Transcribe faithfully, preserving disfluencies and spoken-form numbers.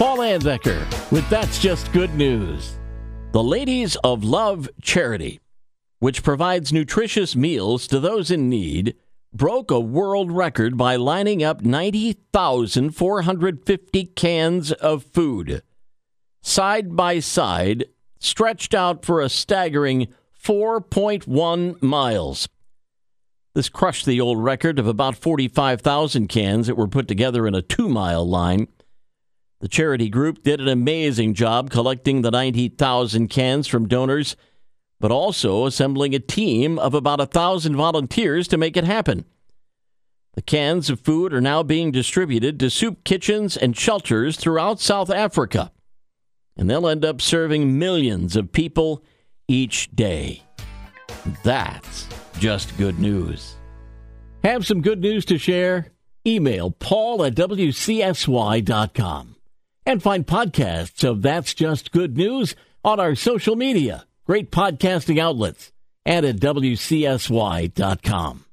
Paul Andecker with That's Just Good News. The Ladies of Love charity, which provides nutritious meals to those in need, broke a world record by lining up ninety thousand four hundred fifty cans of food, side by side, stretched out for a staggering four point one miles. This crushed the old record of about forty-five thousand cans that were put together in a two-mile line. The charity group did an amazing job collecting the ninety thousand cans from donors, but also assembling a team of about one thousand volunteers to make it happen. The cans of food are now being distributed to soup kitchens and shelters throughout South Africa, and they'll end up serving millions of people each day. That's just good news. Have some good news to share? Email Paul at W C S Y dot com. And find podcasts of That's Just Good News on our social media, great podcasting outlets, and at W C S Y dot com.